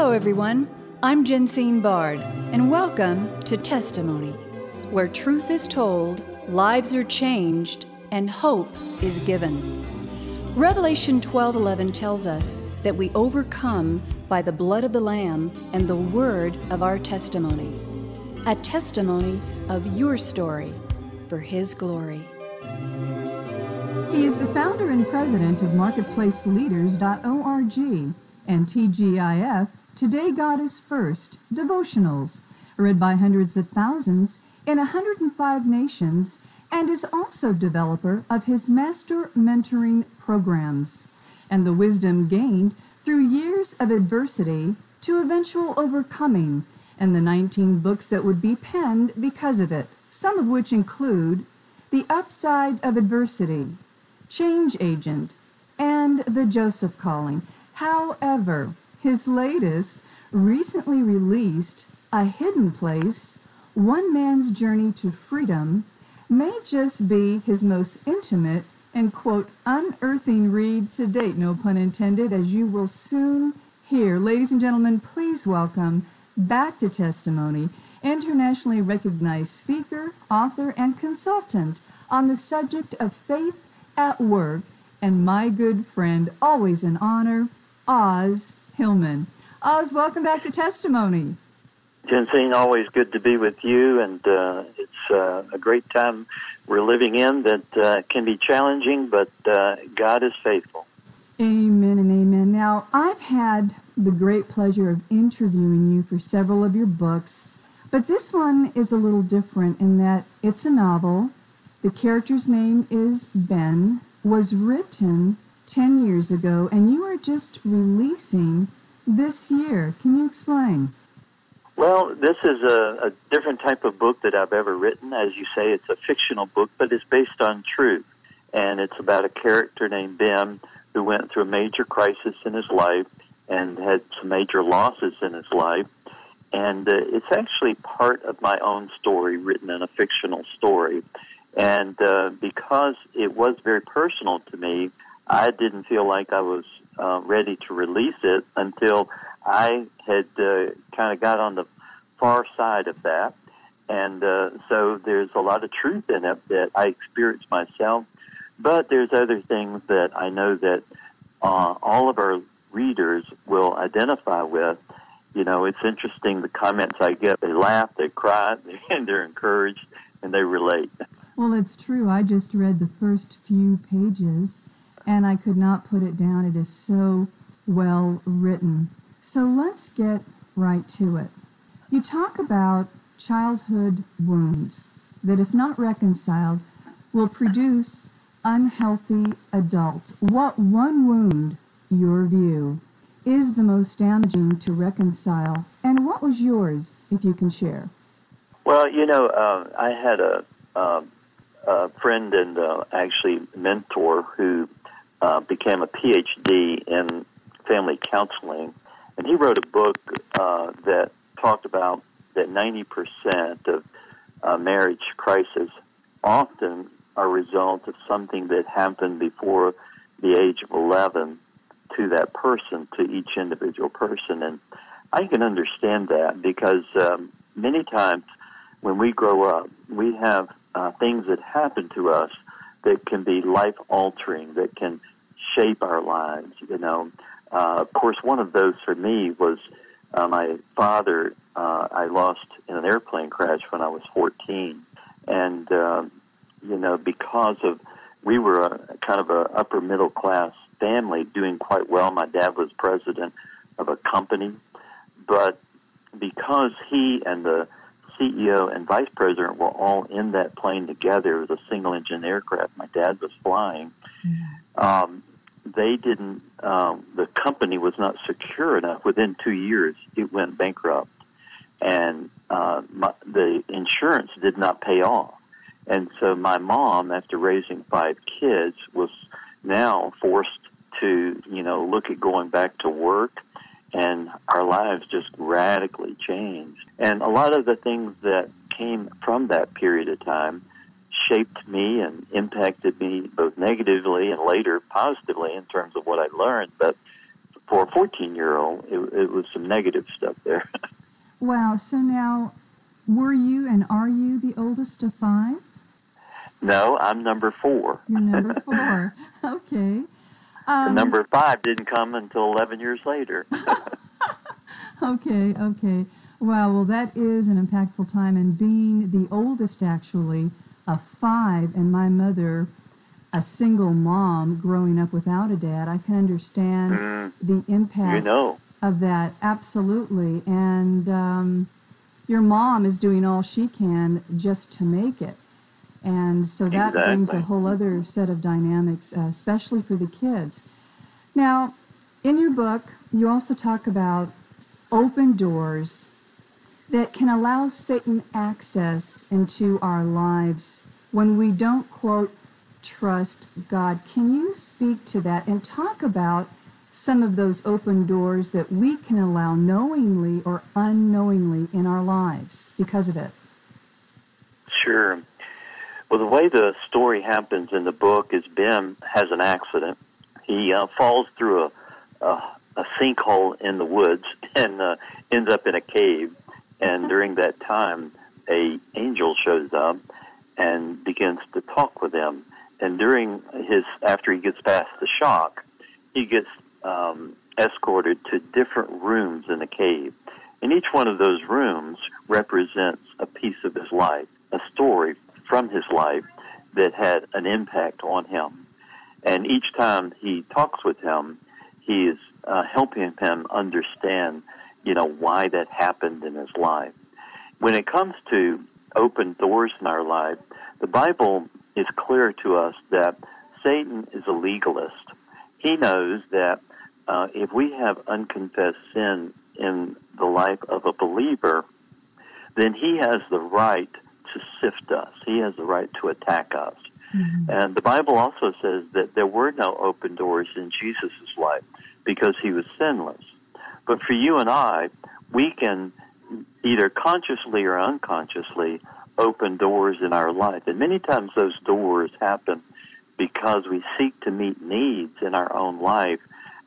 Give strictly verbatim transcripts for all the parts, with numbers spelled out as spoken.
Hello, everyone. I'm Jensine Bard, and welcome to Testimony, where truth is told, lives are changed, and hope is given. Revelation twelve eleven tells us that we overcome by the blood of the Lamb and the word of our testimony. A testimony of your story for His glory. He is the founder and president of marketplace leaders dot org and T G I F, Today God is First, devotionals, read by hundreds of thousands in one hundred five nations, and is also developer of his master mentoring programs, and the wisdom gained through years of adversity to eventual overcoming, and the nineteen books that would be penned because of it, some of which include The Upside of Adversity, Change Agent, and The Joseph Calling. However, his latest, recently released, A Hidden Place, One Man's Journey to Freedom, may just be his most intimate and, quote, unearthing read to date, no pun intended, as you will soon hear. Ladies and gentlemen, please welcome back to Testimony, internationally recognized speaker, author, and consultant on the subject of faith at work, and my good friend, always an honor, Os Hillman. Os, welcome back to Testimony. Jensine, always good to be with you, and uh, it's uh, a great time we're living in that uh, can be challenging, but uh, God is faithful. Amen and amen. Now, I've had the great pleasure of interviewing you for several of your books, but this one is a little different in that it's a novel. The character's name is Ben, was written ten years ago, and you are just releasing this year. Can you explain? Well, this is a, a different type of book that I've ever written. As you say, it's a fictional book, but it's based on truth. And it's about a character named Ben who went through a major crisis in his life and had some major losses in his life. And uh, it's actually part of my own story written in a fictional story. And uh, because it was very personal to me, I didn't feel like I was uh, ready to release it until I had uh, kind of got on the far side of that. And uh, so there's a lot of truth in it that I experienced myself. But there's other things that I know that uh, all of our readers will identify with. You know, it's interesting, the comments I get. They laugh, they cry, and they're encouraged, and they relate. Well, it's true. I just read the first few pages, and I could not put it down. It is so well written. So let's get right to it. You talk about childhood wounds that, if not reconciled, will produce unhealthy adults. What one wound, your view, is the most damaging to reconcile, and what was yours, if you can share? Well, you know, uh, I had a, uh, a friend and uh, actually mentor who uh, became a P H D in family counseling, and he wrote a book uh, that talked about that ninety percent of uh, marriage crises often are a result of something that happened before the age of eleven to that person, to each individual person. And I can understand that because um, many times when we grow up, we have uh, things that happen to us that can be life-altering, that can shape our lives, you know. Uh, of course, one of those for me was uh, my father. Uh, I lost in an airplane crash when I was fourteen. And, uh, you know, because of, we were a kind of a upper middle class family doing quite well. My dad was president of a company. But because he and the C E O and vice president were all in that plane together, it was a single engine aircraft my dad was flying, mm-hmm. um, they didn't, um, the company was not secure enough. Within two years, it went bankrupt. And uh, my, the insurance did not pay off. And so my mom, after raising five kids, was now forced to, you know, look at going back to work. And our lives just radically changed. And a lot of the things that came from that period of time shaped me and impacted me both negatively and later positively in terms of what I learned. But for a fourteen-year-old, it, it was some negative stuff there. Wow. So now, were you and are you the oldest of five? No, I'm number four. You're number four. Okay. Um, the number five didn't come until eleven years later. Okay, okay. Wow, well, that is an impactful time. And being the oldest, actually, of five, and my mother, a single mom growing up without a dad, I can understand Mm, the impact you know. of that. Absolutely. And um, your mom is doing all she can just to make it. And so that brings a Exactly. whole other set of dynamics, uh, especially for the kids. Now, in your book, you also talk about open doors that can allow Satan access into our lives when we don't, quote, trust God. Can you speak to that and talk about some of those open doors that we can allow knowingly or unknowingly in our lives because of it? Sure. Well, the way the story happens in the book is Ben has an accident. He uh, falls through a, a, a sinkhole in the woods and uh, ends up in a cave. And during that time, a angel shows up and begins to talk with him. And during his, after he gets past the shock, he gets um, escorted to different rooms in the cave. And each one of those rooms represents a piece of his life, a story from his life that had an impact on him. And each time he talks with him, he is uh, helping him understand, you know, why that happened in his life. When it comes to open doors in our life, the Bible is clear to us that Satan is a legalist. He knows that uh, if we have unconfessed sin in the life of a believer, then he has the right to sift us. He has the right to attack us. Mm-hmm. And the Bible also says that there were no open doors in Jesus' life because he was sinless. But for you and I, we can either consciously or unconsciously open doors in our life. And many times those doors happen because we seek to meet needs in our own life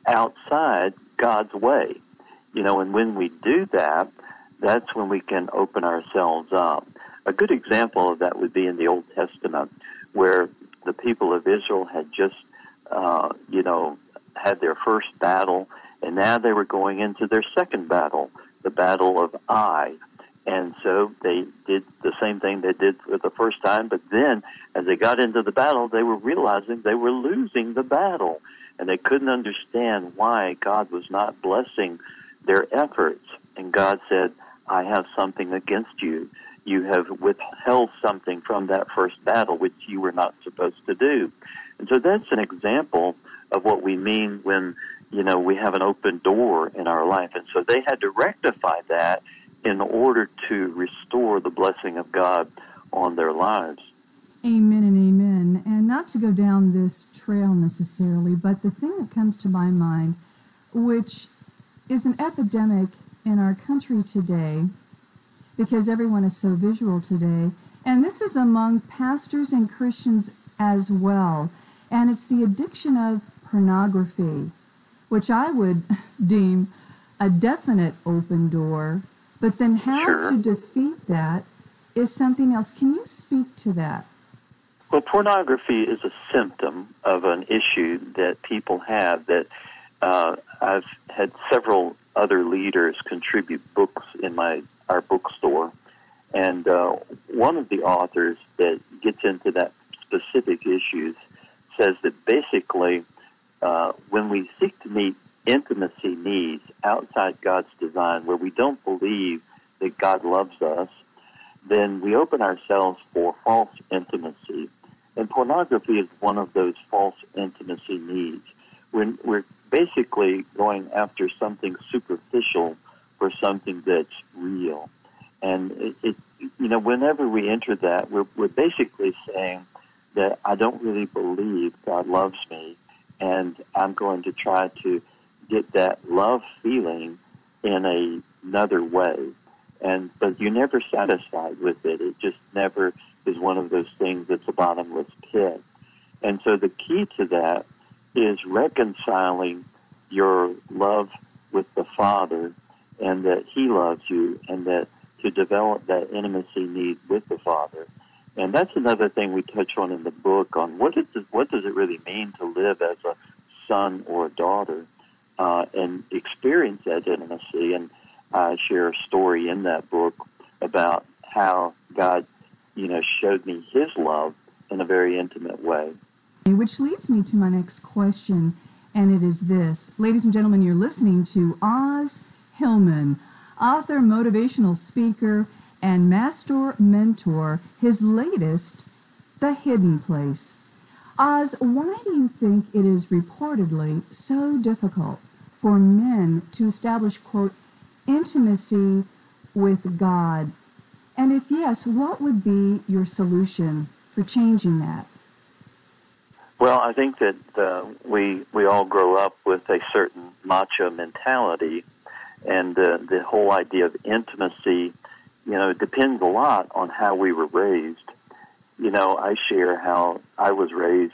outside God's way. You know, and when we do that, that's when we can open ourselves up. A good example of that would be in the Old Testament, where the people of Israel had just, uh, you know, had their first battle, and now they were going into their second battle, the Battle of Ai. And so they did the same thing they did for the first time, but then as they got into the battle, they were realizing they were losing the battle, and they couldn't understand why God was not blessing their efforts. And God said, I have something against you. You have withheld something from that first battle, which you were not supposed to do. And so that's an example of what we mean when, you know, we have an open door in our life. And so they had to rectify that in order to restore the blessing of God on their lives. Amen and amen. And not to go down this trail necessarily, but the thing that comes to my mind, which is an epidemic in our country today, because everyone is so visual today, and this is among pastors and Christians as well, and it's the addiction of pornography, which I would deem a definite open door, but then how Sure. to defeat that is something else. Can you speak to that? Well, pornography is a symptom of an issue that people have that uh, I've had several other leaders contribute books in my our bookstore, and uh, one of the authors that gets into that specific issues says that basically uh, when we seek to meet intimacy needs outside God's design, where we don't believe that God loves us, then we open ourselves for false intimacy. And pornography is one of those false intimacy needs. When we're basically going after something superficial for something that's real. And it, it you know, whenever we enter that, we're, we're basically saying that I don't really believe God loves me, and I'm going to try to get that love feeling in a, another way. And but you're never satisfied with it. It just never is one of those things that's a bottomless pit. And so the key to that is reconciling your love with the Father, and that He loves you, and that to develop that intimacy need with the Father. And that's another thing we touch on in the book on what, is it, what does it really mean to live as a son or a daughter uh, and experience that intimacy. And I share a story in that book about how God, you know, showed me His love in a very intimate way. Which leads me to my next question, and it is this. Ladies and gentlemen, you're listening to Os Hillman, author, motivational speaker, and master mentor. His latest, The Hidden Place. Oz, why do you think it is reportedly so difficult for men to establish, quote, intimacy with God? And if yes, what would be your solution for changing that? Well, I think that uh, we we all grow up with a certain macho mentality, and uh, the whole idea of intimacy, you know, depends a lot on how we were raised. You know, I share how I was raised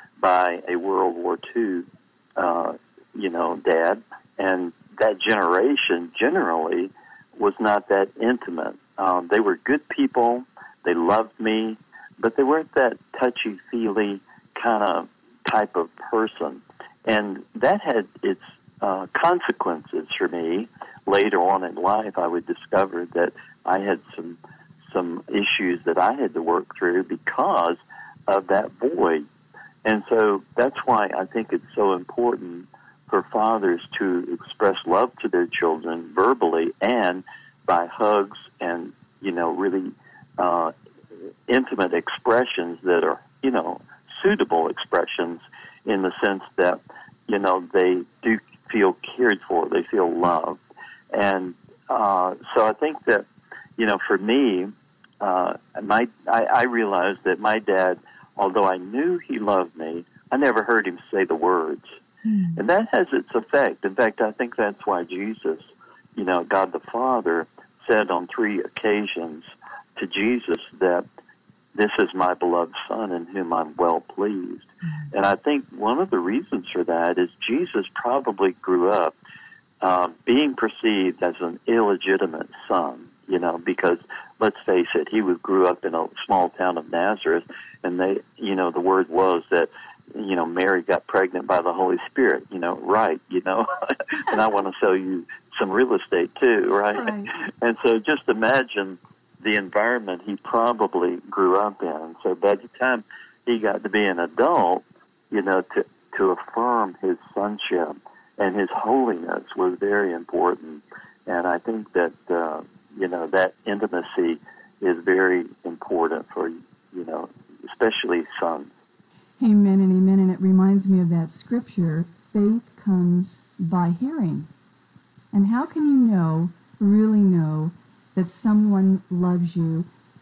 by a World War Two, uh, you know, dad, and that generation generally was not that intimate. Um, they were good people, they loved me, but they weren't that touchy-feely kind of type of person. And that had its uh, consequences for me. Later on in life, I would discover that I had some some issues that I had to work through because of that void. And so that's why I think it's so important for fathers to express love to their children verbally and by hugs and, you know, really uh, intimate expressions that are, you know, suitable expressions in the sense that, you know, they do feel cared for, they feel loved. And uh, so I think that, you know, for me, uh, my I, I realized that my dad, although I knew he loved me, I never heard him say the words. Mm. And that has its effect. In fact, I think that's why Jesus, you know, God the Father, said on three occasions to Jesus that this is my beloved Son in whom I'm well pleased. Mm-hmm. And I think one of the reasons for that is Jesus probably grew up uh, being perceived as an illegitimate son, you know, because let's face it, he was, grew up in a small town of Nazareth, and they, you know, the word was that, you know, Mary got pregnant by the Holy Spirit, you know, right, you know, and I want to sell you some real estate too, right? right? And so just imagine the environment he probably grew up in. So by the time he got to be an adult, you know, to, to affirm his sonship and his holiness was very important. And I think that, uh, you know, that intimacy is very important for, you know, especially sons. Amen and amen. And it reminds me of that scripture, faith comes by hearing. And how can you know, really know, that someone loves you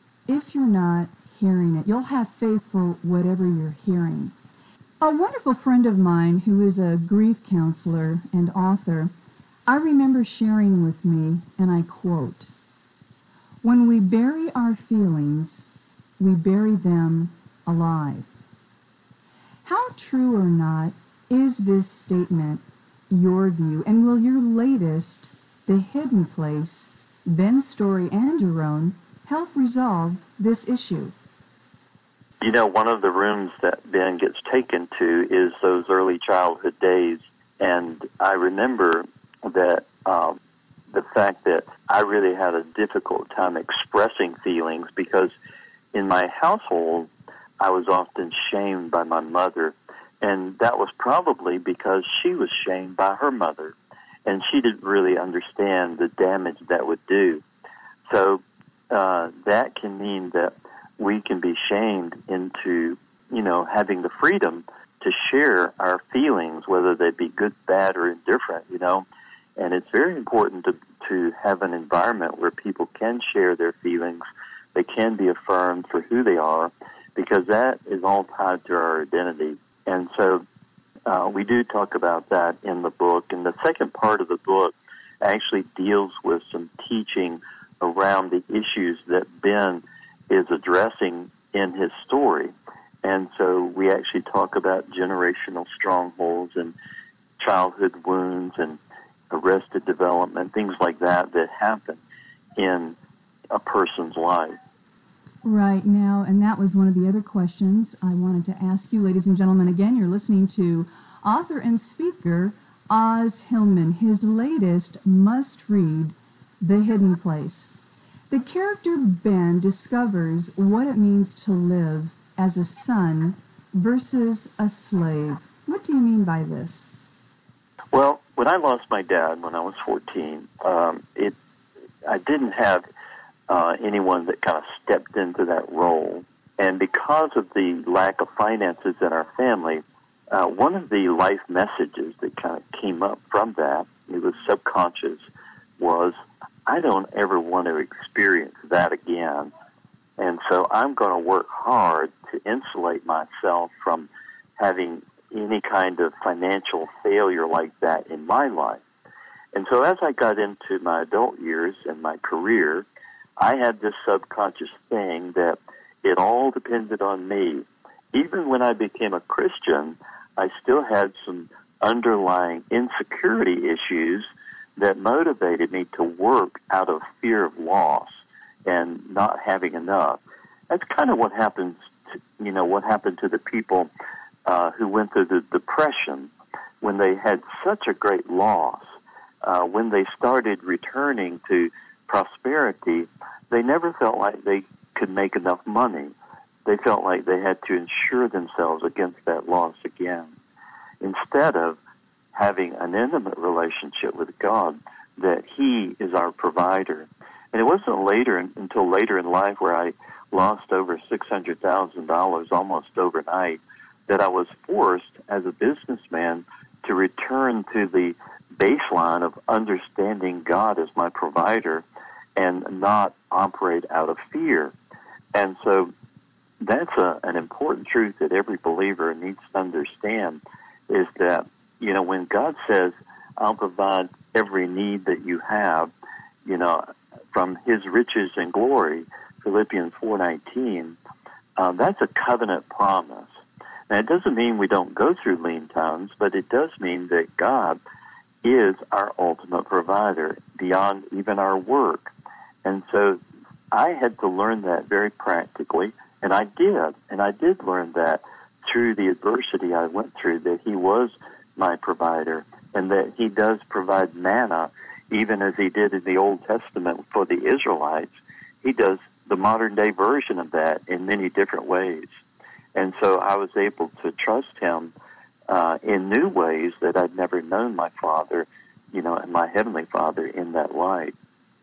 if you're not hearing it? You'll have faith for whatever you're hearing. A wonderful friend of mine who is a grief counselor and author, I remember sharing with me, and I quote, "When we bury our feelings, we bury them alive." How true or not is this statement your view? And will your latest, The Hidden Place, Ben's story and your own, help resolve this issue? You know, one of the rooms that Ben gets taken to is those early childhood days. And I remember that um, the fact that I really had a difficult time expressing feelings because in my household, I was often shamed by my mother. And that was probably because she was shamed by her mother. And she didn't really understand the damage that would do. So uh, that can mean that we can be shamed into, you know, having the freedom to share our feelings, whether they be good, bad, or indifferent, you know. And it's very important to, to have an environment where people can share their feelings, they can be affirmed for who they are, because that is all tied to our identity. And so uh, we do talk about that in the book. And the second part of the book actually deals with some teaching around the issues that Ben is addressing in his story. And so we actually talk about generational strongholds and childhood wounds and arrested development, things like that that happen in a person's life. Right now, and that was one of the other questions I wanted to ask you, ladies and gentlemen. Again, you're listening to author and speaker Os Hillman, his latest must-read, The Hidden Place. The character Ben discovers what it means to live as a son versus a slave. What do you mean by this? Well, when I lost my dad when I was fourteen, um, it I didn't have uh, anyone that kind of stepped into that role. And because of the lack of finances in our family, uh, one of the life messages that kind of came up from that, it was subconscious, was I don't ever want to experience that again. And so I'm going to work hard to insulate myself from having any kind of financial failure like that in my life. And so as I got into my adult years and my career, I had this subconscious thing that it all depended on me. Even when I became a Christian, I still had some underlying insecurity issues that motivated me to work out of fear of loss and not having enough. That's kind of what happens, to, you know, what happened to the people uh, who went through the Depression when they had such a great loss. Uh, when they started returning to prosperity, they never felt like they could make enough money. They felt like they had to insure themselves against that loss again, instead of having an intimate relationship with God, that He is our provider. And it wasn't later until later in life where I lost over six hundred thousand dollars almost overnight that I was forced as a businessman to return to the baseline of understanding God as my provider and not operate out of fear. And so that's a, an important truth that every believer needs to understand, is that, you know, when God says, I'll provide every need that you have, you know, from His riches and glory, Philippians four nineteen, uh, that's a covenant promise. Now, it doesn't mean we don't go through lean times, but it does mean that God is our ultimate provider beyond even our work. And so I had to learn that very practically, and I did. And I did learn that through the adversity I went through, that He was my provider and that He does provide manna, even as He did in the Old Testament for the Israelites. He does the modern-day version of that in many different ways. And so I was able to trust Him uh, in new ways that I'd never known my Father, you know, and my Heavenly Father in that light.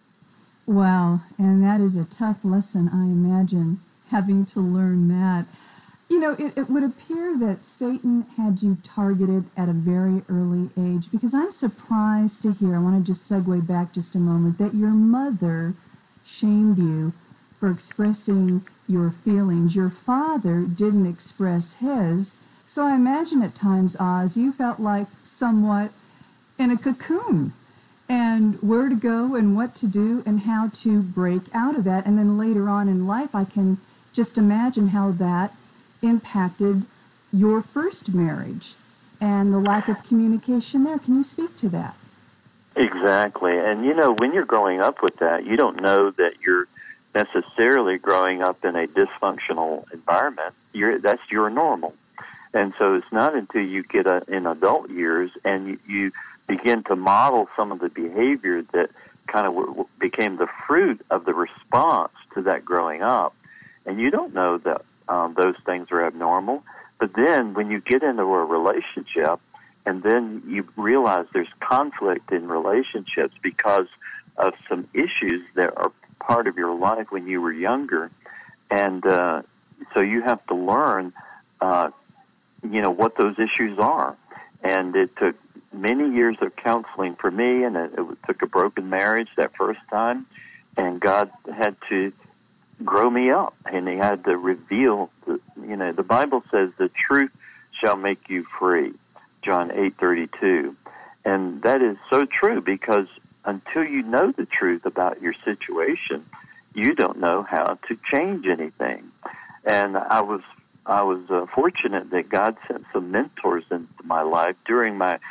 Wow, and that is a tough lesson, I imagine, having to learn that. You know, it, it would appear that Satan had you targeted at a very early age, because I'm surprised to hear, I want to just segue back just a moment, that your mother shamed you for expressing your feelings. Your father didn't express his, so I imagine at times, Oz, you felt like somewhat in a cocoon, and where to go and what to do and how to break out of that. And then later on in life, I can just imagine how that impacted your first marriage and the lack of communication there. Can you speak to that? Exactly. And, you know, when you're growing up with that, you don't know that you're necessarily growing up in a dysfunctional environment. You're, that's your normal. And so it's not until you get a, in adult years and you, you begin to model some of the behavior that kind of w- became the fruit of the response to that growing up. And you don't know that um, those things are abnormal. But then when you get into a relationship and then you realize there's conflict in relationships because of some issues that are part of your life when you were younger, and uh, so you have to learn, uh, you know, what those issues are. And it took many years of counseling for me, and it, it took a broken marriage that first time, and God had to grow me up, and He had to reveal, the, you know, the Bible says the truth shall make you free, John eight thirty-two. And that is so true, because until you know the truth about your situation, you don't know how to change anything. And I was I was uh, fortunate that God sent some mentors into my life during my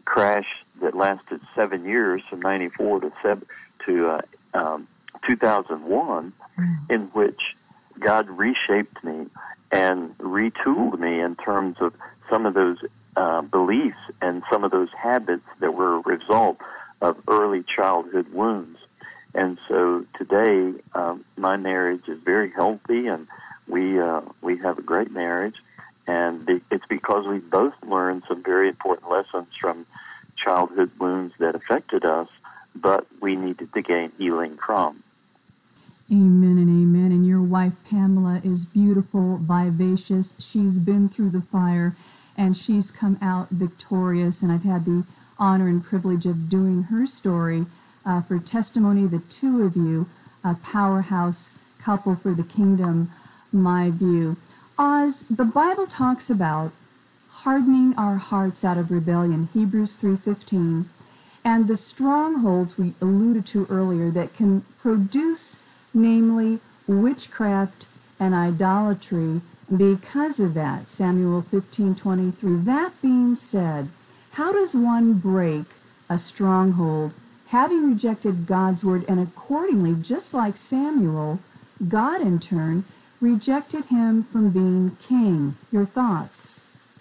crash that lasted seven years, from ninety-four to seven, to uh, um, two thousand one, in which God reshaped me and retooled me in terms of some of those uh, beliefs and some of those habits that were a result of early childhood wounds. And so today, um, my marriage is very healthy, and we uh, we have a great marriage. And be- it's because we both learned some very important lessons from childhood wounds that affected us, but we needed to gain healing from. Amen and amen. And your wife, Pamela, is beautiful, vivacious. She's been through the fire, and she's come out victorious. And I've had the honor and privilege of doing her story uh, for testimony. The two of you, a powerhouse couple for the kingdom, my view. Oz, the Bible talks about hardening our hearts out of rebellion, Hebrews three fifteen, and the strongholds we alluded to earlier that can produce, namely, witchcraft and idolatry because of that, Samuel fifteen twenty-three. That being said, how does one break a stronghold, having rejected God's word, and accordingly, just like Samuel, God in turn rejected him from being king? Your thoughts?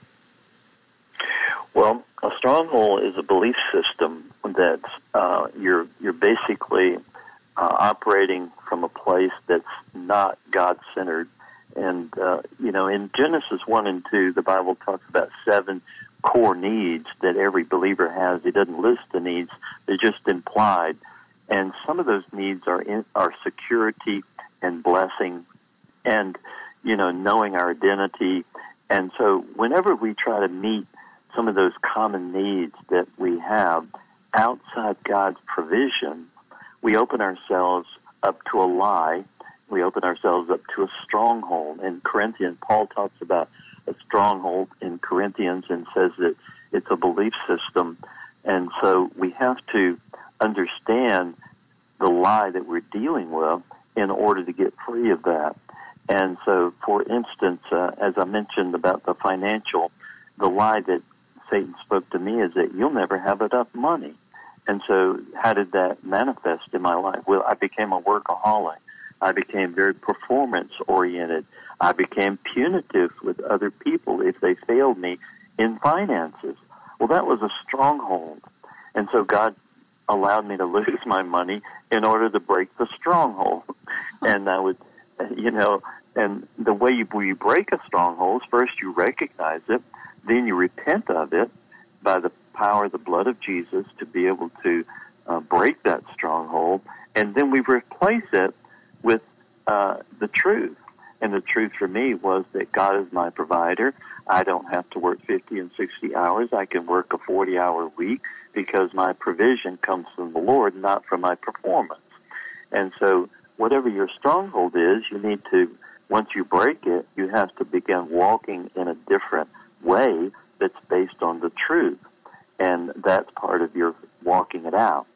Well, a stronghold is a belief system that uh, you're you're basically uh, operating from a place that's not God-centered. And, uh, you know, in Genesis one and two, the Bible talks about seven core needs that every believer has. It doesn't list the needs. They're just implied. And some of those needs are in, are security and blessing and, you know, knowing our identity. And so whenever we try to meet some of those common needs that we have outside God's provision, we open ourselves up to a lie. We open ourselves up to a stronghold. In Corinthians, Paul talks about a stronghold in Corinthians and says that it's a belief system. And so we have to understand the lie that we're dealing with in order to get free of that. And so, for instance, uh, as I mentioned about the financial, the lie that Satan spoke to me is that you'll never have enough money. And so how did that manifest in my life? Well, I became a workaholic. I became very performance-oriented. I became punitive with other people if they failed me in finances. Well, that was a stronghold. And so God allowed me to lose my money in order to break the stronghold. And I would, you know, and the way you, you break a stronghold is first you recognize it, then you repent of it by the power of the blood of Jesus to be able to uh, break that stronghold, and then we replace it with uh, the truth. And the truth for me was that God is my provider. I don't have to work fifty and sixty hours. I can work a forty-hour week because my provision comes from the Lord, not from my performance. And so whatever your stronghold is, you need to, once you break it, you have to begin walking in a different way that's based on the truth. And that's part of your walking it out.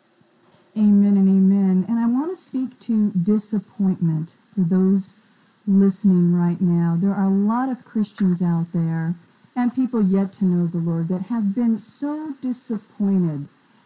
Amen and amen. And I want to speak to disappointment for those listening right now. There are a lot of Christians out there and people yet to know the Lord that have been so disappointed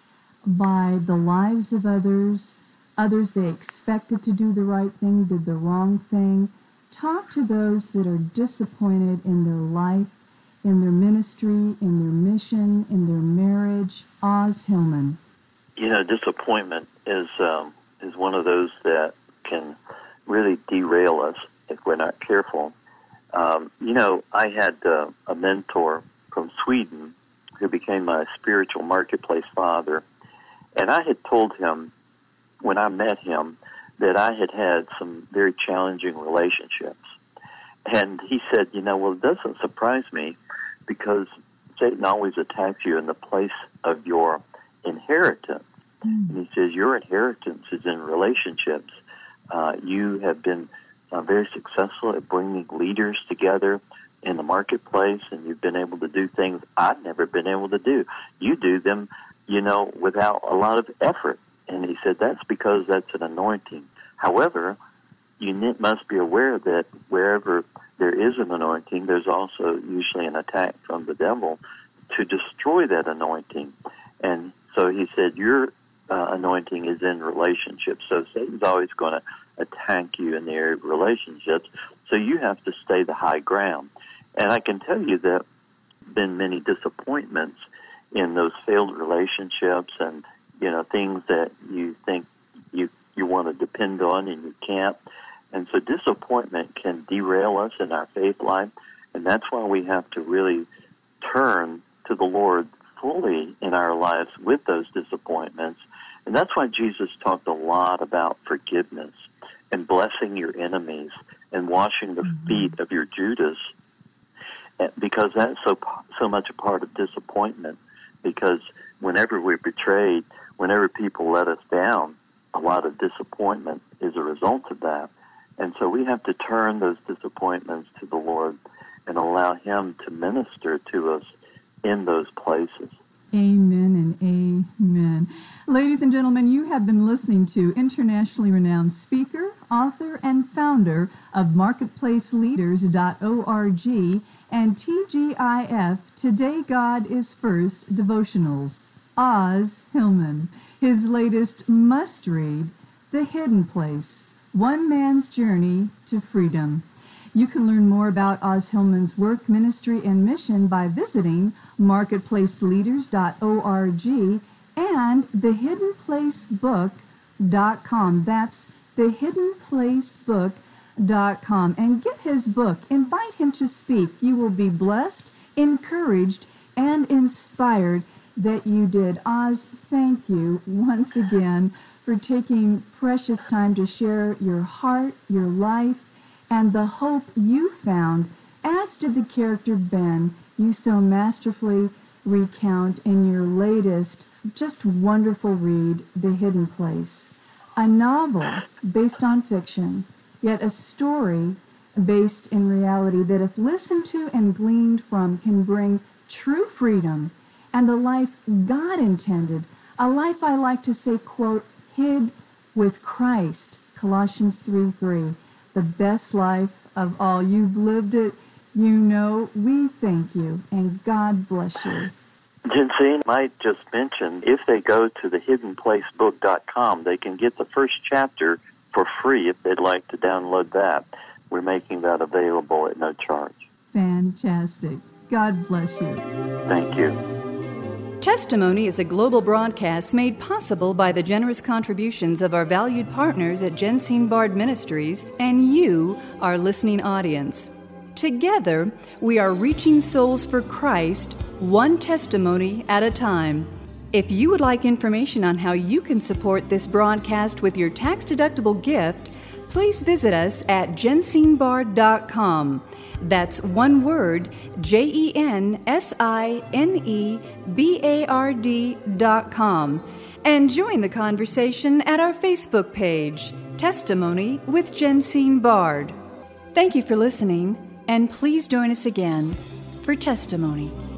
by the lives of others. Others they expected to do the right thing, did the wrong thing. Talk to those that are disappointed in their life, in their ministry, in their mission, in their marriage. Oz Hillman. You know, disappointment is um, is one of those that can really derail us if we're not careful. Um, you know, I had uh, a mentor from Sweden who became my spiritual marketplace father, and I had told him when I met him that I had had some very challenging relationships. And he said, you know, well, it doesn't surprise me because Satan always attacks you in the place of your inheritance. Mm. And he says, your inheritance is in relationships. Uh, you have been uh, very successful at bringing leaders together in the marketplace, and you've been able to do things I've never been able to do. You do them, you know, without a lot of effort. And he said, that's because that's an anointing. However, you must be aware that wherever there is an anointing, there's also usually an attack from the devil to destroy that anointing. And so he said, your uh, anointing is in relationships. So Satan's always going to attack you in the area of relationships. So you have to stay the high ground. And I can tell you that been many disappointments in those failed relationships, and you know, things that you think you you want to depend on and you can't. And so disappointment can derail us in our faith life, and that's why we have to really turn to the Lord fully in our lives with those disappointments. And that's why Jesus talked a lot about forgiveness and blessing your enemies and washing the mm-hmm. feet of your Judas, because that's so so much a part of disappointment. Because whenever we're betrayed, whenever people let us down, a lot of disappointment is a result of that. And so we have to turn those disappointments to the Lord and allow Him to minister to us in those places. Amen and amen. Ladies and gentlemen, you have been listening to internationally renowned speaker, author, and founder of marketplace leaders dot org and T G I F, Today God is First devotionals, Os Hillman. His latest must-read, The Hidden Place, One Man's Journey to Freedom. You can learn more about Os Hillman's work, ministry, and mission by visiting marketplace leaders dot org and the hidden place book dot com. That's the hidden place book dot com. And get his book. Invite him to speak. You will be blessed, encouraged, and inspired that you did. Os, thank you once again for taking precious time to share your heart, your life, and the hope you found, as did the character Ben you so masterfully recount in your latest, just wonderful read, The Hidden Place. A novel based on fiction, yet a story based in reality that, if listened to and gleaned from, can bring true freedom and the life God intended, a life I like to say, quote, hid with Christ, Colossians three three. The best life of all. You've lived it. You know, we thank you, and God bless you. Jensine, I might just mention, if they go to the hidden place book dot com, they can get the first chapter for free if they'd like to download that. We're making that available at no charge. Fantastic. God bless you. Thank you. Testimony is a global broadcast made possible by the generous contributions of our valued partners at Jensine Bard Ministries and you, our listening audience. Together, we are reaching souls for Christ, one testimony at a time. If you would like information on how you can support this broadcast with your tax-deductible gift, please visit us at jensine bard dot com. That's one word, J E N S I N E B A R D dot com. And join the conversation at our Facebook page, Testimony with Jensine Bard. Thank you for listening, and please join us again for Testimony.